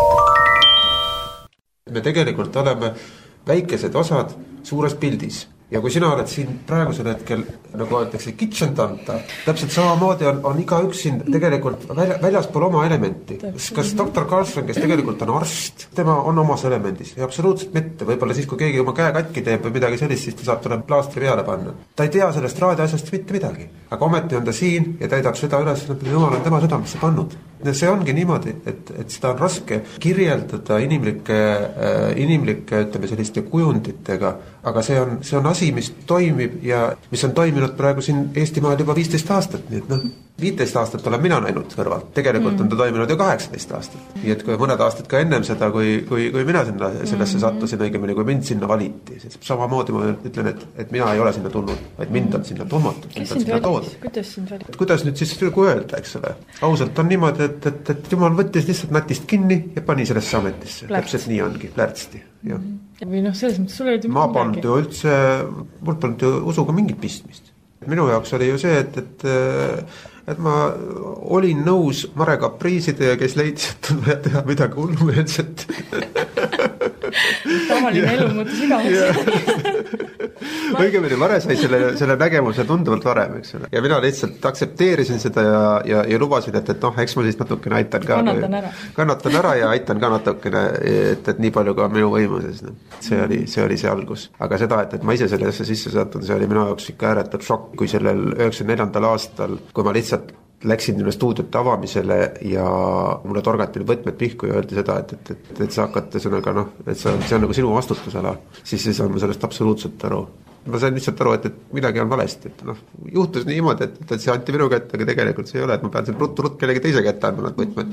Me tegelikult oleme väikesed osad suures pildis ja kui sina oled siin praegusel hetkel, nagu öeldakse, kitchen tanta, täpselt samamoodi on igaüks siin tegelikult väljaspool oma elementi. Kas doktor Karlsson, kes tegelikult on arst, tema on omas elemendis? Ja absoluutselt mitte. Võib-olla siis, kui keegi oma käe katki teeb või midagi sellist, siis ta saab tuleb plaastri peale panna. Ta ei tea sellest raadioasjast mitte midagi. Aga ometi on ta siin ja täidab seda üles, et Jumal on tema südamesse pannud. Ja see ongi niimoodi, et seda on raske kirjeldada inimlike, ütleme, selliste kujunditega, aga see on asi, mis toimib ja mis on toiminud praegu siin Eestimaal juba 15 aastat, nii et 15 aastat olen mina näinud kõrvalt, tegelikult on ta toiminud ju 18 aastat, nii et kui mõned aastad ka ennem seda, kui mina sellesse sattusin, õigemini kui mind sinna valiti, siis samamoodi ma ütlen, et mina ei ole sinna tulnud, vaid mind on sinna tulmatud, mind on sinna toodud. Kuidas nüüd siis öelda, eks ole? Ausalt on niimoodi, et Jumal võttis lihtsalt natist kinni ja pani sellesse ametisse. Täpselt nii ongi, plärtsti. Või selles mõttes sul olid ma polnud ju üldse, mul polnud ju usuga mingit pistmist. Minu jaoks oli ju see, et ma olin nõus Mare Kapriiside, kes leidis, et on vaja teha midagi hullumeelset. Tavaline elu muutus igavaks. Õigemini Mare sai selle nägemuse tunduvalt varem, eks ole. Ja mina lihtsalt aktsepteerisin seda ja lubasin, et eks ma siis natukene aitan ka. Kannatan ära ja aitan ka natukene, et nii palju ka minu võimuses. See oli see algus. Aga seda, et ma ise sellesse sisse saatun, see oli minu jaoks ikka ääretult šokk, kui sellel 94. aastal, kui ma lihtsalt läksin sinna stuudiote avamisele ja mulle torgati võtmed pihku ja öeldi seda, et sa hakkad sõnaga, et see on nagu sinu vastutusala, siis saan ma sellest absoluutselt aru. Ma sain lihtsalt aru, et midagi on valesti, et juhtus niimoodi, et see anti minu kätte, aga tegelikult see ei ole, et ma pean siin rutt kellegi teise kätte andma nad võtmed.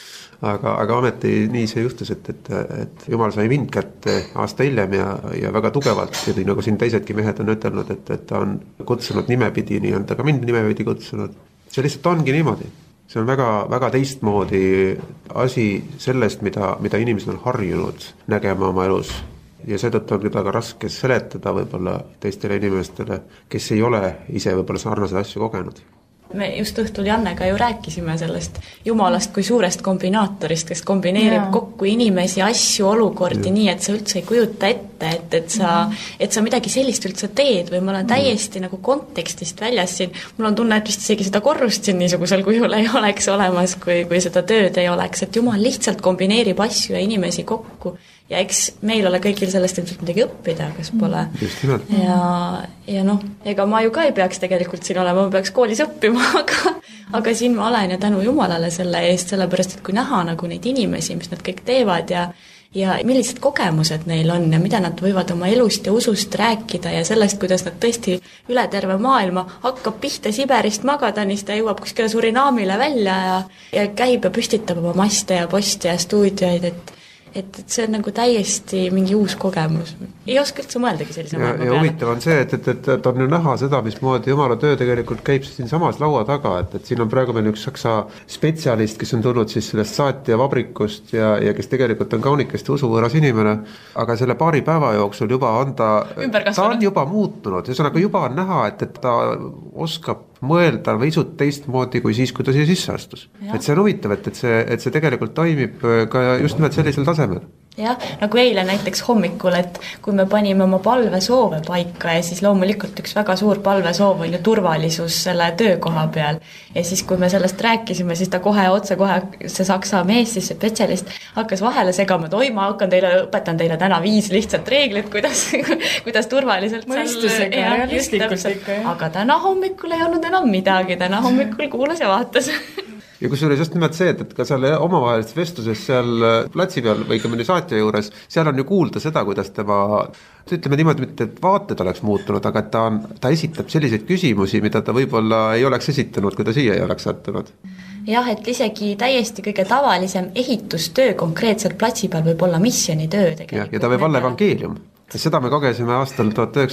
Aga ometi nii see juhtus, et Jumal sai mind kätte aasta hiljem ja väga tugevalt, ja nagu siin teisedki mehed on ütelnud, et ta on kutsunud nimepidi, nii on ta ka mind nimepidi kutsunud. See lihtsalt ongi niimoodi. See on väga, väga teistmoodi asi sellest, mida inimesed on harjunud nägema oma elus. Ja seetõttu on väga raske seletada võib-olla teistele inimestele, kes ei ole ise võib-olla sarnaseid asju kogenud. Me just õhtul Jannega ju rääkisime sellest Jumalast kui suurest kombinaatorist, kes kombineerib kokku inimesi, asju, olukordi nii, et sa üldse ei kujuta ette, et sa midagi sellist üldse teed või ma olen täiesti nagu kontekstist väljas siin. Mul on tunne, et vist isegi seda korrust siin niisugusel kujul ei oleks olemas, kui seda tööd ei oleks, et Jumal lihtsalt kombineerib asju ja inimesi kokku. Ja eks meil ole kõigil sellest ilmselt midagi õppida, kas pole. Ja ega ma ju ka ei peaks tegelikult siin olema, ma peaks koolis õppima, aga siin ma olen ja tänu Jumalale selle eest, sellepärast, et kui näha nagu neid inimesi, mis nad kõik teevad ja millised kogemused neil on ja mida nad võivad oma elust ja usust rääkida ja sellest, kuidas nad tõesti üle terve maailma hakkab pihta Siberist Magadanist ja jõuab kuskile Surinaamile välja ja käib ja püstitab oma maste ja poste ja stuudioid, et see on nagu täiesti mingi uus kogemus. Ei oska üldse mõeldagi sellise maailma peale. Ja huvitav on see, et on ju näha seda, mismoodi Jumala töö tegelikult käib siin samas laua taga, et siin on praegu meil üks saksa spetsialist, kes on tulnud siis sellest saatja vabrikust ja kes tegelikult on kaunikesti usuvõõras inimene, aga selle paari päeva jooksul juba ta on juba muutunud, ühesõnaga juba on näha, et ta oskab mõelda võisut teistmoodi kui siis, kui ta siia sisse astus. Et see on huvitav, et see tegelikult toimib ka just nimelt sellisel tasemel. Jah, nagu eile näiteks hommikul, et kui me panime oma palvesoove paika ja siis loomulikult üks väga suur palvesoov on ju turvalisus selle töökoha peal. Ja siis kui me sellest rääkisime, siis ta kohe see saksa mees, siis see spetsialist hakkas vahele segama, et ma õpetan teile täna 5 lihtsat reeglit, kuidas turvaliselt mõistusega ja realistlikult ikka. Aga täna hommikul ei olnud enam midagi, täna hommikul kuulas ja vaatas. Ja kus oli just nimelt see, et ka seal omavahelistes vestluses seal platsi peal või ka mõni saatja juures, seal on ju kuulda seda, kuidas tema, ütleme niimoodi, mitte et vaated oleks muutunud, aga ta esitab selliseid küsimusi, mida ta võib-olla ei oleks esitanud, kui ta siia ei oleks sattunud. Jah, et isegi täiesti kõige tavalisem ehitustöö konkreetselt platsi peal võib olla missionitöö tegelikult. Ja ta võib olla evangeelium. Seda me kogesime aastal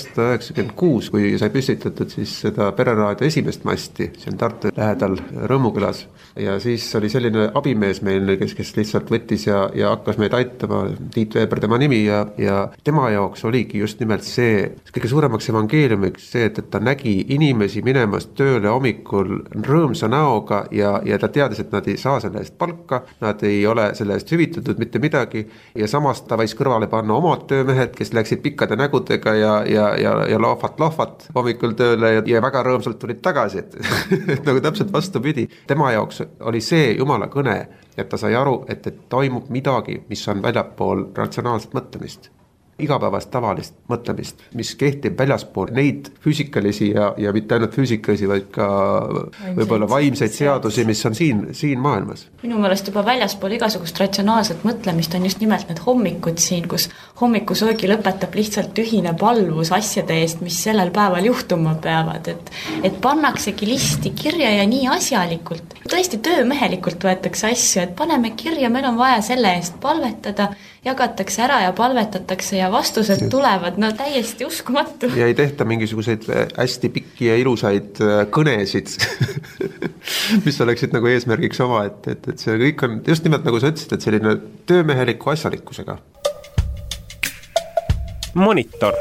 1996, kui sai püstitatud siis seda Pereraadio esimest masti, see on Tartu lähedal Rõmmukülas. ja siis oli selline abimees meil, kes lihtsalt võttis ja hakkas meid aitama, Tiit Veeber tema nimi ja tema jaoks oligi just nimelt see kõige suuremaks evangeeliumiks see, et ta nägi inimesi minemas tööle hommikul rõõmsa näoga ja ta teadis, et nad ei saa selle eest palka, nad ei ole selle eest hüvitatud mitte midagi ja samas ta võis kõrvale panna omad töömehed, kes läksid pikkade nägudega ja lohvat hommikul tööle ja väga rõõmsalt tulid tagasi, et nagu täpselt vastupidi. Tema jaoks oli see Jumala kõne, et ta sai aru, et toimub midagi, mis on väljapool ratsionaalset mõtlemist. Igapäevast tavalist mõtlemist, mis kehtib väljaspool neid füüsikalisi ja mitte ainult füüsikalisi, vaid ka võib-olla vaimseid seadusi, mis on siin maailmas. Minu meelest juba väljaspool igasugust ratsionaalset mõtlemist on just nimelt need hommikud siin, kus hommikusöögi lõpetab lihtsalt ühine palvus asjade eest, mis sellel päeval juhtuma peavad, et pannaksegi listi kirja ja nii asjalikult. Tõesti töömehelikult võetakse asju, et paneme kirja, meil on vaja selle eest palvetada, jagatakse ära ja palvetatakse ja vastused tulevad, no täiesti uskumatu. Ja ei tehta mingisuguseid hästi pikki ja ilusaid kõnesid, mis oleksid nagu eesmärgiks oma, et see kõik on just nimelt nagu sa ütlesid, et selline töömeheliku asjalikkusega. Monitor.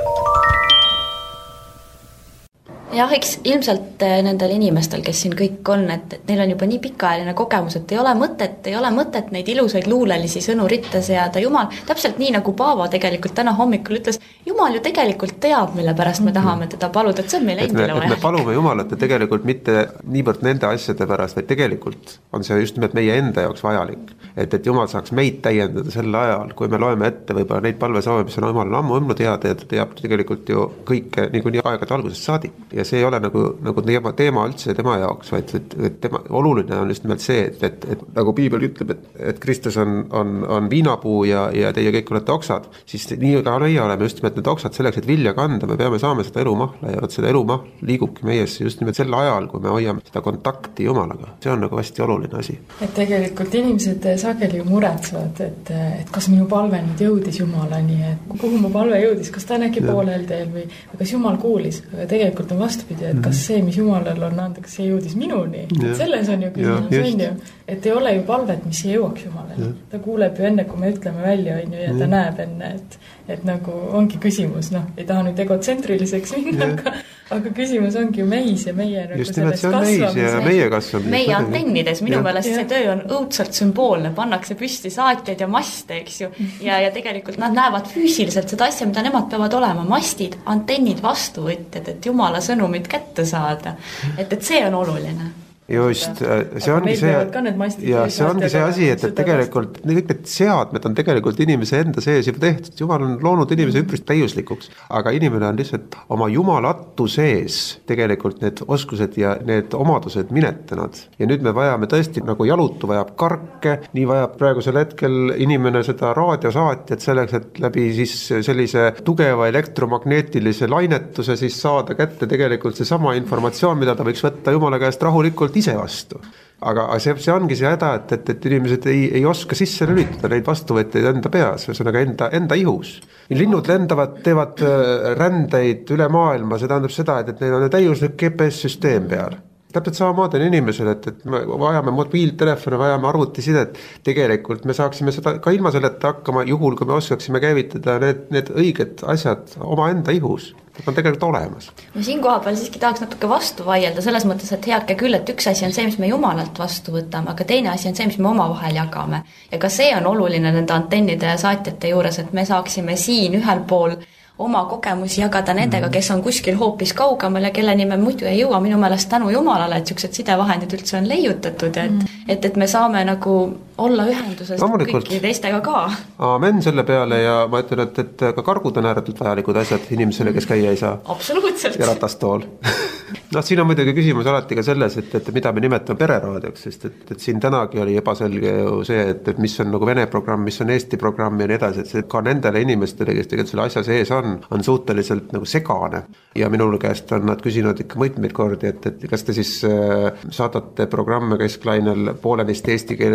Jah, eks ilmselt nendel inimestel, kes siin kõik on, et neil on juba nii pikaajaline kogemus, et ei ole mõtet neid ilusaid luulelisi sõnu ritta seada. Jumal, täpselt nii nagu Paavo tegelikult täna hommikul ütles, Jumal ju tegelikult teab, mille pärast me tahame teda paluda, et see on meil endile vaja. Me palume Jumalat ja tegelikult mitte niivõrd nende asjade pärast, vaid tegelikult on see just nimelt meie enda jaoks vajalik. Et Jumal saaks meid täiendada sel ajal, kui me loeme ette võib-olla neid palvesoove, mis on Jumal ammu teada ja ta teab tegelikult ju kõike nii aegade algusest saadik. Ja see ei ole nagu teema üldse tema jaoks, vaid tema, oluline on just nimelt see, et nagu Piibel ütleb, et Kristus on viinapuu ja teie kõik olete oksad, siis nii ka meie oleme just nimelt need oksad selleks, et vilja kanda, me peame saama seda elumahla ja seda elumahl liigubki meiesse just nimelt sel ajal, kui me hoiame seda kontakti Jumalaga. See on nagu hästi oluline asi. Et tegelikult inimesed sageli muretsevad, et kas minu palve nüüd jõudis Jumalani, et kuhu mu palve jõudis, kas ta on äkki poolel teel või kas Jumal kuulis, aga tegelikult on vastupidi, et kas see, mis Jumalal on anda, kas see jõudis minuni. Et selles on ju küsimus, et ei ole ju palvet, mis ei jõuaks Jumalale. Ta kuuleb ju enne, kui me ütleme välja, ja ta näeb enne, et nagu ongi küsimus, ei taha nüüd egotsentriliseks minna, aga küsimus ongi ju meis ja meie nagu sellest kasvamise. Meie antennides, minu meelest see töö on õudselt sümboolne, pannakse püsti saatjaid ja maste, eks ju, ja tegelikult nad näevad füüsiliselt seda asja, mida nemad peavad olema, mastid, antennid, vastuvõtjad, et Jumala sõnumid kätte saada, et see on oluline. Just, see ongi see asi, et tegelikult kõik need seadmed on tegelikult inimese enda sees juba tehtud. Jumal on loonud inimese üpris täiuslikuks, aga inimene on lihtsalt oma jumalatu sees tegelikult need oskused ja need omadused minetanud. Ja nüüd me vajame tõesti, nagu jalutu vajab karke, nii vajab praegusel hetkel inimene seda raadiosaatjat selleks, et läbi siis sellise tugeva elektromagneetilise lainetuse siis saada kätte tegelikult see sama informatsioon, mida ta võiks võtta Jumala käest rahulikult ise vastu. Aga see ongi see häda, et inimesed ei oska sisse lülitada neid vastuvõtteid enda peas, ühesõnaga enda ihus. Linnud lendavad, teevad rändeid üle maailma, see tähendab seda, et neil on täiuslik GPS-süsteem peal. Täpselt samamoodi on inimesel, et me vajame mobiiltelefone, vajame arvutisidet. Tegelikult me saaksime seda ka ilma selleta hakkama, juhul kui me oskaksime käivitada need õiged asjad oma enda ihus. Need on tegelikult olemas. No siin koha peal siiski tahaks natuke vastu vaielda, selles mõttes, et heake küll, et üks asi on see, mis me Jumalalt vastu võtame, aga teine asi on see, mis me oma vahel jagame. Ja ka see on oluline nende antennide ja saatjate juures, et me saaksime siin ühel pool oma kogemusi jagada nendega, kes on kuskil hoopis kaugemal ja kelleni me muidu ei jõua. Minu meelest tänu Jumalale, et sellised sidevahendid üldse on leiutatud, et me saame nagu olla ühenduses kõiki teistega ka. Amen selle peale ja ma ütlen, et ka kargud on ääretult vajalikud asjad inimesele, kes käia ei saa. Absoluutselt. Ja ratastool. Siin on muidugi küsimus alati ka selles, et mida me nimetame pereraadioks, sest et siin tänagi oli ebaselge ju see, et mis on nagu Vene programm, mis on Eesti programm ja nii edasi, et ka nendele inimestele, kes tegelikult selle asja sees on suhteliselt nagu segane. Ja minul käest on nad küsinud ikka mitmeid kordi, et kas te siis saadate programme kesklainel poolenisti eesti keeles ja poolenisti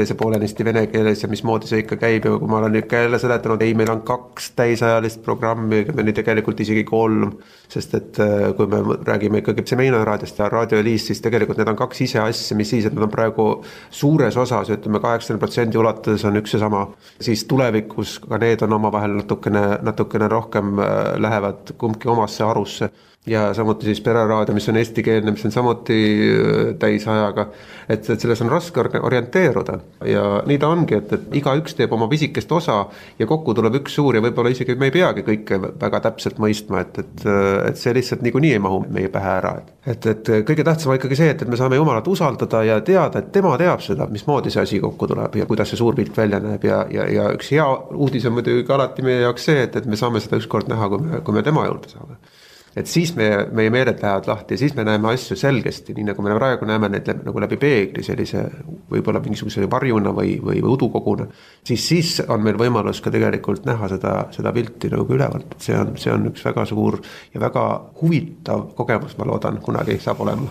poolenisti vene keeles ja mismoodi see ikka käib ja kui ma olen ikka jälle seletanud, ei, meil on 2 täisajalist programmi, meil tegelikult isegi 3, sest et kui me räägime ikkagi Semeina raadiost ja Raadio Eliis, siis tegelikult need on 2 ise asja, mis siis, et nad on praegu suures osas, ütleme 80% ulatuses on üks ja sama, siis tulevikus ka need on omavahel natukene rohkem lähevad kumbki omasse arusse ja samuti siis pereraadio, mis on eestikeelne, mis on samuti täisajaga, et selles on raske orienteeruda ja nii ta ongi, et igaüks teeb oma pisikest osa ja kokku tuleb üks suur ja võib-olla isegi me ei peagi kõike väga täpselt mõistma, et see lihtsalt niikuinii ei mahu meie pähe ära. Et kõige tähtsam on ikkagi see, et me saame Jumalat usaldada ja teada, et tema teab seda, mismoodi see asi kokku tuleb ja kuidas see suur pilt välja näeb ja üks hea uudis on muidugi alati meie jaoks see, et me saame seda ükskord näha, kui me tema juurde saame. Et siis meie meeled lähevad lahti ja siis me näeme asju selgesti, nii nagu me praegu näeme neid nagu läbi peegli sellise võib-olla mingisuguse varjuna või udukoguna, siis on meil võimalus ka tegelikult näha seda pilti nagu ülevalt. See on üks väga suur ja väga huvitav kogemus, ma loodan, kunagi saab olema.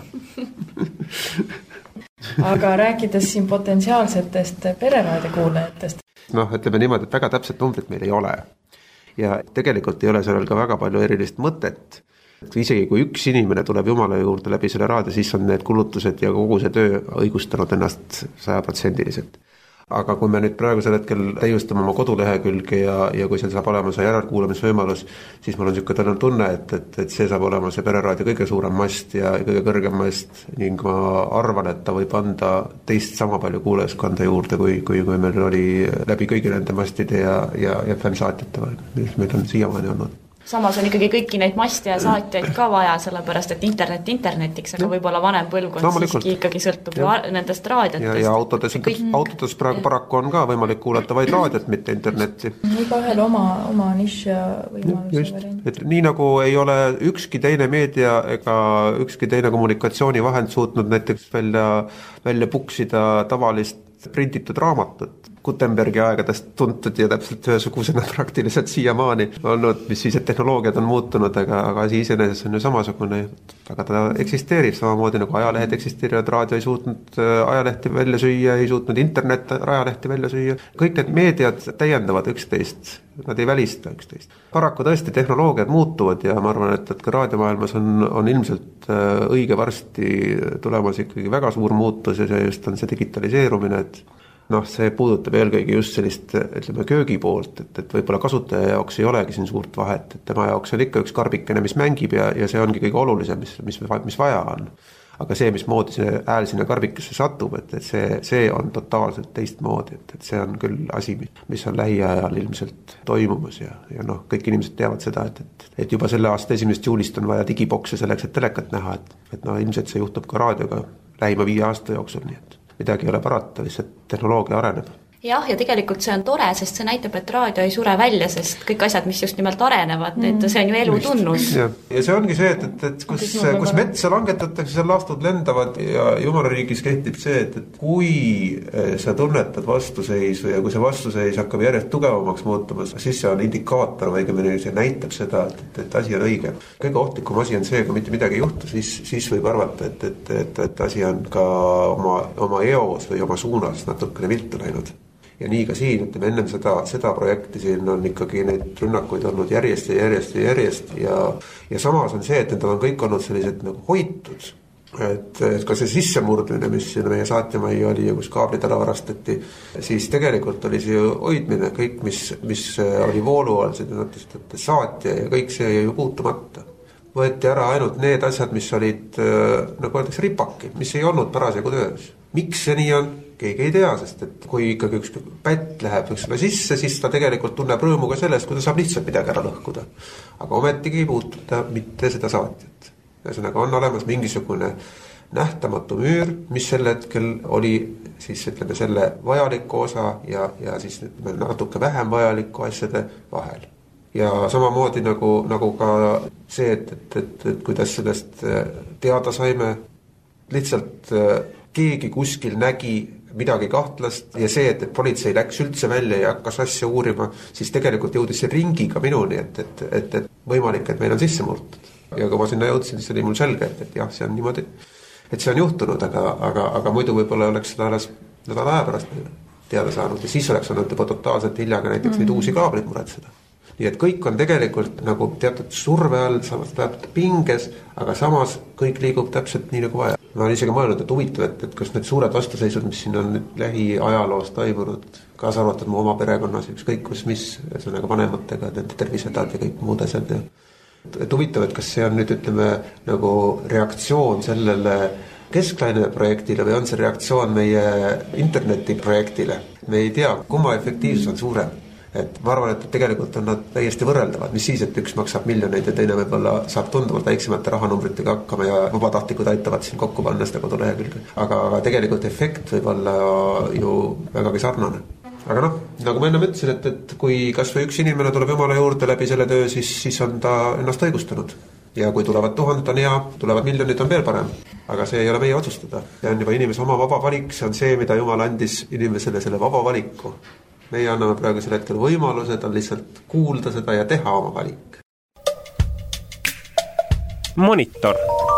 Aga rääkides siin potentsiaalsetest pereraadio kuulajatest. Ütleme niimoodi, et väga täpset numbrit meil ei ole. Ja tegelikult ei ole sellel ka väga palju erilist mõtet. Isegi kui üks inimene tuleb Jumala juurde läbi selle raadio, siis on need kulutused ja kogu see töö õigustanud ennast 100%. Aga kui me nüüd praegusel hetkel täiustame oma kodulehekülge ja kui seal saab olema see järelkuulamisvõimalus, siis mul on niisugune tunne, et see saab olema see pereraadio kõige suurem mast ja kõige kõrgem mast ning ma arvan, et ta võib anda teist sama palju kuulajaskonda juurde, kui meil oli läbi kõigi nende mastide ja FM-saatjate, mis meil on siiamaani olnud. Samas on ikkagi kõiki neid maste ja saatjaid ka vaja, sellepärast et internet internetiks, aga võib-olla vanem põlvkond siiski ikkagi sõltub nendest raadiotest. Ja autodes praegu paraku on ka võimalik kuulata vaid raadiot, mitte internetti. Iga ühel oma nišš ja võimaluse variant. Nii nagu ei ole ükski teine meedia ega ükski teine kommunikatsioonivahend suutnud näiteks välja puksida tavalist printitud raamatut, Gutenbergi aegadest tuntud ja täpselt ühesugusena praktiliselt siiamaani olnud, mis siis, et tehnoloogiad on muutunud, aga asi iseenesest on ju samasugune, aga ta eksisteerib samamoodi nagu ajalehed eksisteerivad, raadio ei suutnud ajalehti välja süüa, ei suutnud internet ajalehti välja süüa. Kõik need meediad täiendavad üksteist, nad ei välista üksteist. Paraku tõesti tehnoloogiad muutuvad ja ma arvan, et ka raadiomaailmas on ilmselt õige varsti tulemas ikkagi väga suur muutus ja see just on see digitaliseerumine, et see puudutab eelkõige just sellist, ütleme, köögi poolt, et võib-olla kasutaja jaoks ei olegi siin suurt vahet, et tema jaoks on ikka üks karbikene, mis mängib ja see ongi kõige olulisem, mis vaja on. Aga see, mismoodi see hääl sinna karbikesse satub, et see on totaalselt teistmoodi, et see on küll asi, mis on lähiajal ilmselt toimumas ja kõik inimesed teavad seda, et juba selle aasta 1. juulist on vaja digibokse selleks, et telekat näha, et ilmselt see juhtub ka raadioga lähima 5 aasta jooksul, nii et midagi ei ole parata, lihtsalt tehnoloogia areneb. Jah, ja tegelikult see on tore, sest see näitab, et raadio ei sure välja, sest kõik asjad, mis just nimelt arenevad, et see on ju elu tunnus. Ja see ongi see, et kus metsa langetatakse, seal laastud lendavad ja Jumalariigis kehtib see, et kui sa tunnetad vastuseisu ja kui see vastuseis hakkab järjest tugevamaks muutuma, siis see on indikaator või õigemini see näitab seda, et asi on õige. Kõige ohtlikum asi on see, kui mitte midagi ei juhtu, siis võib arvata, et asi on ka oma eos või oma suunas natukene viltu läinud. Ja nii ka siin, ütleme, ennem seda projekti siin on ikkagi neid rünnakuid olnud järjest ja samas on see, et need on kõik olnud sellised nagu hoitud, et ka see sissemurdmine, mis meie saatjamai oli ja kus kaablid ära varastati, siis tegelikult oli see hoidmine, kõik mis oli voolu all, see saatja ja kõik see ju puutumata. Võeti ära ainult need asjad, mis olid, nagu öeldakse, ripakid, mis ei olnud parasjagu töös. Miks see nii on? Keegi ei tea, sest et kui ikkagi üks pätt läheb üksele sisse, siis ta tegelikult tunneb rõõmu ka sellest, kui ta saab lihtsalt midagi ära lõhkuda. Aga ometigi ei puututa mitte seda saatjat. Ühesõnaga on olemas mingisugune nähtamatu müür, mis sel hetkel oli siis ütleme selle vajaliku osa ja siis natuke vähem vajaliku asjade vahel. Ja samamoodi nagu ka see, et kuidas sellest teada saime, lihtsalt keegi kuskil nägi midagi kahtlast ja see, et politsei läks üldse välja ja hakkas asja uurima, siis tegelikult jõudis see ringiga minuni, et võimalik, et meil on sisse murtud. Ja kui ma sinna jõudsin, siis oli mul selge, et jah, see on niimoodi, et see on juhtunud, aga muidu võib-olla oleks seda alles nädala aja pärast. teada saanud ja siis oleks olnud juba totaalselt hiljaga näiteks neid uusi kaableid muretseda. Nii et kõik on tegelikult nagu teatud surve all, samas teatud pinges, aga samas kõik liigub täpselt nii nagu vaja. Ma olen isegi mõelnud, et huvitav, et kas need suured vastuseisud, mis siin on nüüd lähiajaloos toimunud, kaasa arvatud mu oma perekonnas, ükskõik kus mis, ühesõnaga vanematega, nende tervisehädad ja kõik muud asjad. Et huvitav, et kas see on nüüd ütleme nagu reaktsioon sellele Kesklaine projektile või on see reaktsioon meie internetiprojektile. Me ei tea, kumma efektiivsus on suurem. Et ma arvan, et tegelikult on nad täiesti võrreldavad, mis siis, et üks maksab miljoneid ja teine võib-olla saab tunduvalt väiksemate rahanumbritega hakkama ja vabatahtlikud aitavad siin kokku panna seda kodulehekülge. Aga tegelikult efekt võib olla ju vägagi sarnane. Aga nagu ma enne ütlesin, et kui kas või üks inimene tuleb Jumala juurde läbi selle töö, siis on ta ennast õigustanud. Ja kui tulevad 1000 on hea, tulevad miljonid on veel parem. Aga see ei ole meie otsustada. See on juba inimese oma vaba valik, see on see, mida Jumal andis inimesele selle vaba valiku. Meie anname praegu selle hetkel võimalused on lihtsalt kuulda seda ja teha oma valik. Monitor.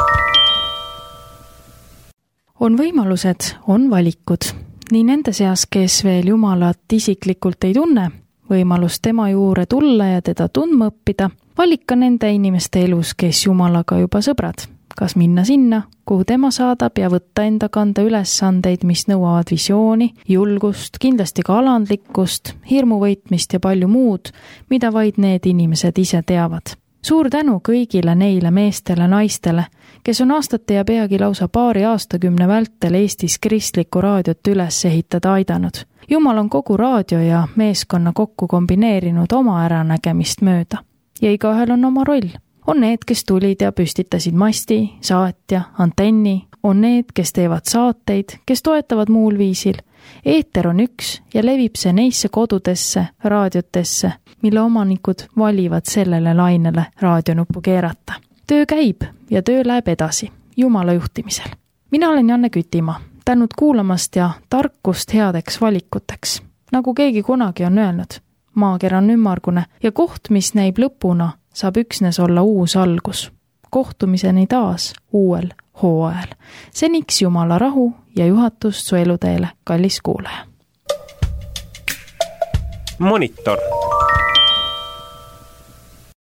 On võimalused, on valikud. Nii nende seas, kes veel Jumalat isiklikult ei tunne, võimalus tema juurde tulla ja teda tundma õppida, valik ka nende inimeste elus, kes Jumalaga juba sõbrad. Kas minna sinna, kuhu tema saadab ja võtta enda kanda ülesandeid, mis nõuavad visiooni, julgust, kindlasti ka alandlikkust, hirmuvõitmist ja palju muud, mida vaid need inimesed ise teavad. Suur tänu kõigile neile meestele, naistele, kes on aastate ja peagi lausa paari aastakümne vältel Eestis kristlikku raadiot üles ehitada aidanud. Jumal on kogu raadio ja meeskonna kokku kombineerinud oma äranägemist mööda. Ja igaühel on oma roll. On need, kes tulid ja püstitasid masti, saatja, antenni, on need, kes teevad saateid, kes toetavad muul viisil. Eeter on üks ja levib see neisse kodudesse, raadiotesse, mille omanikud valivad sellele lainele raadionuppu keerata. Töö käib ja töö läheb edasi, Jumala juhtimisel. Mina olen Janne Kütimaa, tänud kuulamast ja tarkust headeks valikuteks. Nagu keegi kunagi on öelnud, maakera on ümmargune ja koht, mis näib lõpuna, saab üksnes olla uus algus. Kohtumiseni taas uuel hooajal. Seniks Jumala rahu ja juhatust su eluteele, kallis kuulaja. Monitor.